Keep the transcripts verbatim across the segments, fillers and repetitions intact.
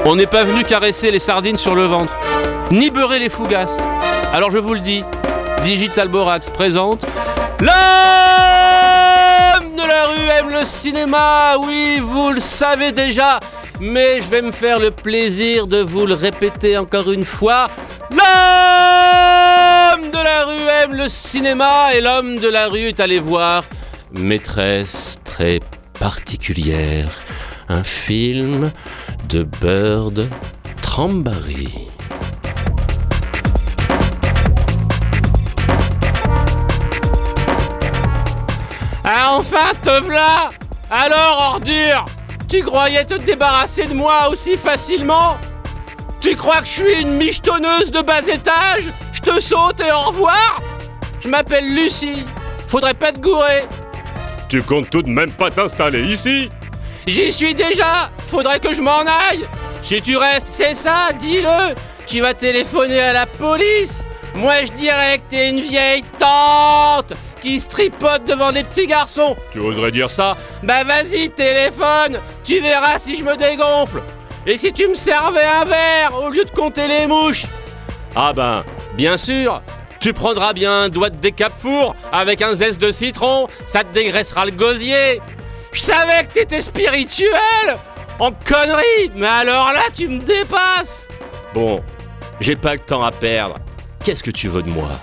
On n'est pas venu caresser les sardines sur le ventre, ni beurrer les fougasses. Alors je vous le dis, Digital Borax présente l'homme de la rue aime le cinéma. Oui, vous le savez déjà, mais je vais me faire le plaisir de vous le répéter encore une fois. L'homme de la rue aime le cinéma et l'homme de la rue est allé voir Maîtresse très particulière, un film de Bird Trambari. Ah, enfin, te v'là! Alors, ordure! Tu croyais te débarrasser de moi aussi facilement? Tu crois que je suis une michetonneuse de bas étage? Je te saute et au revoir? Je m'appelle Lucie. Faudrait pas te gourer. Tu comptes tout de même pas t'installer ici? J'y suis déjà. Faudrait que je m'en aille. Si tu restes, c'est ça, dis-le. Tu vas téléphoner à la police. Moi, je dirais que t'es une vieille tante qui se tripote devant des petits garçons. Tu oserais dire ça? Bah vas-y, téléphone. Tu verras si je me dégonfle. Et si tu me servais un verre au lieu de compter les mouches? Ah ben, bien sûr. Tu prendras bien un doigt de décape-four avec un zeste de citron, ça te dégraissera le gosier. Je savais que t'étais spirituel, en connerie, mais alors là, tu me dépasses. Bon, j'ai pas le temps à perdre. Qu'est-ce que tu veux de moi?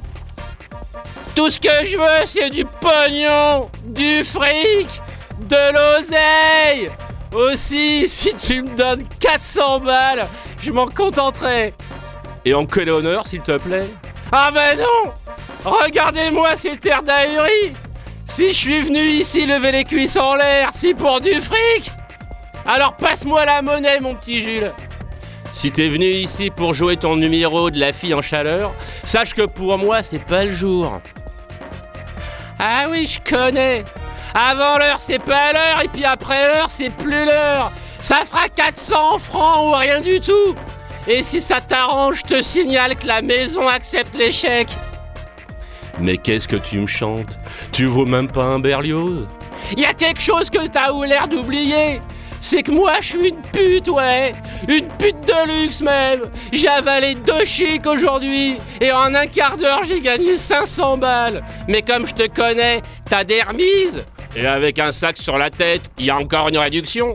Tout ce que je veux, c'est du pognon, du fric, de l'oseille. Aussi, si tu me donnes quatre cents balles, je m'en contenterai. Et en quel honneur, s'il te plaît? Ah ben non! Regardez-moi ces airs d'ahuri! Si je suis venu ici lever les cuisses en l'air, c'est pour du fric! Alors passe-moi la monnaie, mon petit Jules! Si t'es venu ici pour jouer ton numéro de la fille en chaleur, sache que pour moi, c'est pas le jour. Ah oui, je connais! Avant l'heure, c'est pas l'heure, et puis après l'heure, c'est plus l'heure! Ça fera quatre cents francs ou rien du tout! Et si ça t'arrange, je te signale que la maison accepte l'échec. Mais qu'est-ce que tu me chantes? Tu vaux même pas un Berlioz? Y a quelque chose que t'as eu l'air d'oublier. C'est que moi, je suis une pute, ouais. Une pute de luxe même. J'ai avalé deux chics aujourd'hui. Et en un quart d'heure, j'ai gagné cinq cents balles. Mais comme je te connais, t'as des remises. Et avec un sac sur la tête, y a encore une réduction.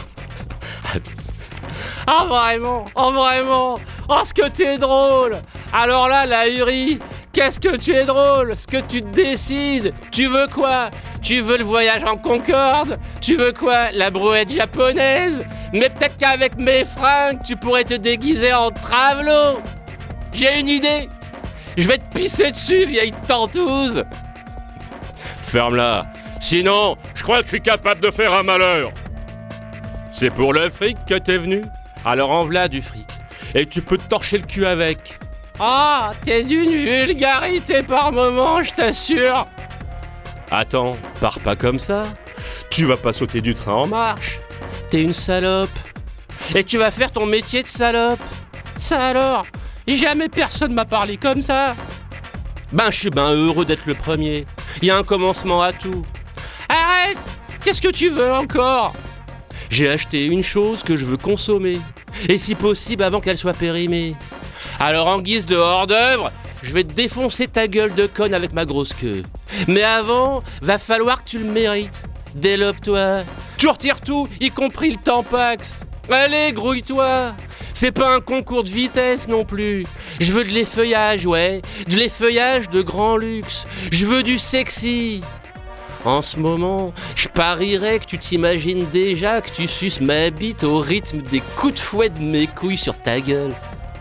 Ah vraiment, oh vraiment, oh ce que tu es drôle. Alors là, la Uri, qu'est-ce que tu es drôle. Ce que tu décides, tu veux quoi? Tu veux le voyage en Concorde? Tu veux quoi? La brouette japonaise? Mais peut-être qu'avec mes fringues, tu pourrais te déguiser en travelo. J'ai une idée. Je vais te pisser dessus, vieille tantouze. Ferme-la. Sinon, je crois que je suis capable de faire un malheur. C'est pour le fric que t'es venu? Alors en v'là du fric. Et tu peux te torcher le cul avec. Ah, t'es d'une vulgarité par moment, je t'assure. Attends, pars pas comme ça. Tu vas pas sauter du train en marche. T'es une salope. Et tu vas faire ton métier de salope. Ça alors? Jamais personne m'a parlé comme ça. Ben je suis ben heureux d'être le premier. Il y a un commencement à tout. Arrête! Qu'est-ce que tu veux encore? J'ai acheté une chose que je veux consommer, et si possible avant qu'elle soit périmée. Alors en guise de hors-d'œuvre, je vais te défoncer ta gueule de conne avec ma grosse queue. Mais avant, va falloir que tu le mérites. Délope-toi. Tu retires tout, y compris le Tampax. Allez, grouille-toi. C'est pas un concours de vitesse non plus. Je veux de l'effeuillage, ouais. De l'effeuillage de grand luxe. Je veux du sexy. En ce moment, je parierais que tu t'imagines déjà que tu suces ma bite au rythme des coups de fouet de mes couilles sur ta gueule.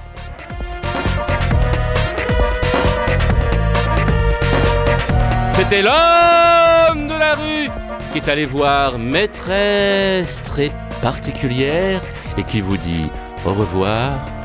C'était l'homme de la rue qui est allé voir Maîtresse très particulière et qui vous dit au revoir.